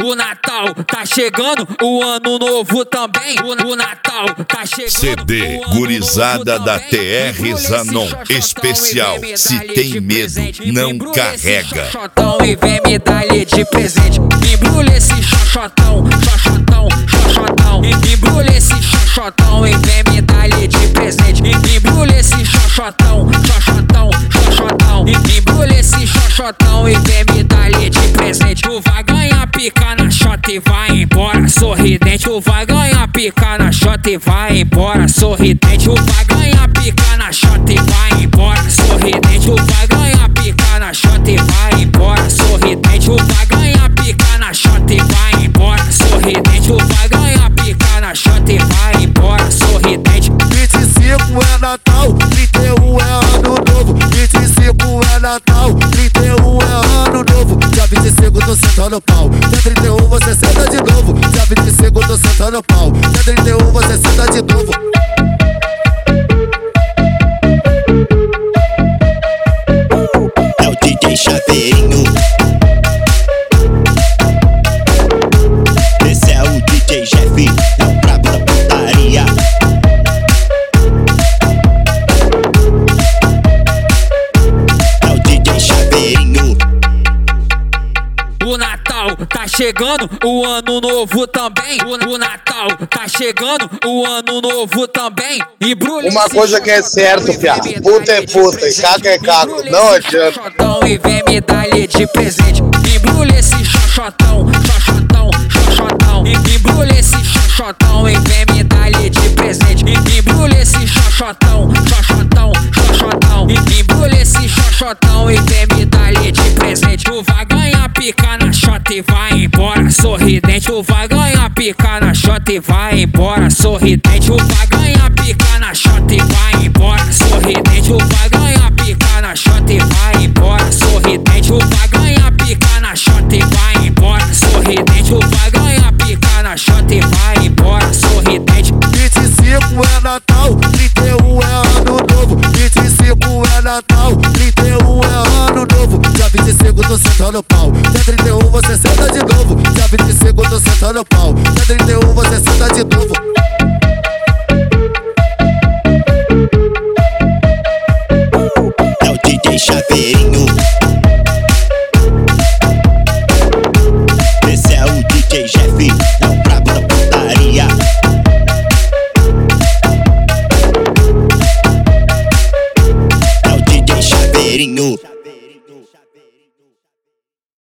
O Natal tá chegando, o Ano Novo também. O Natal tá chegando. CD Gurizada da TR Zanon. Especial. Se tem medo, não carrega. E vem me dar de presente. Embrulha esse xoxotão, xoxotão, xoxotão. Embrulha esse xoxotão e vem me dar de presente. Embrulha esse xoxotão, xoxotão, xoxotão. Embrulha esse xoxotão e vem me dar de presente. Tu vai ganhar pica na xota e vai embora sorridente. Tu vai ganhar pica na xota e vai embora sorridente. Tu vai ganhar pica na xota e vai embora sorridente. Tu vai ganhar pica na xota e vai embora sorridente. Tu vai ganhar pica na xota e vai embora sorridente. Tu vai ganhar pica na xota e vai embora sorridente. 25 é Natal, 31 é Ano Novo. 25 é Natal, 31 é Ano Novo. Dia 25 tô sentando pau, dia 31 você senta de novo. Dia 25 tô sentando pau, dia 31 você senta de novo. É o DJ Chaveirinho. Esse é o DJ Jeff, é o brabo da putaria. É o DJ Chaveirinho. O Natal tá chegando, o Ano Novo também. O Natal tá chegando, o Ano Novo também. Uma coisa que é certo, piá, puta é puta e caco é caco, não adianta. E vem me dar de presente. Embrulha esse xoxotão, xoxotão, xoxotão. Embrulha esse xoxotão e vem me dar de presente. Embrulha esse xoxotão, xoxotão, xoxotão. Embrulha esse xoxotão e vem me dar de presente. Tu vai ganhar pica na xota e vai embora sorridente. Tu vai ganhar pica na xota e vai embora sorridente. Tu vai ganhar pica na xota e vai embora sorridente. Tu vai ganhar pica na xota e vai embora sorridente. Tu vai ganhar pica na xota e vai embora sorridente. Tu vai ganhar pica na xota e vai embora sorridente. 25 é Natal, 31 é Ano Novo. 25 é Natal, 31 é Ano Novo. Dia 25 tô sentando pau, dia 31 você senta de novo. Dia 25 tô sentando pau, dia 31 você senta de novo. É o DJ Chaveirinho.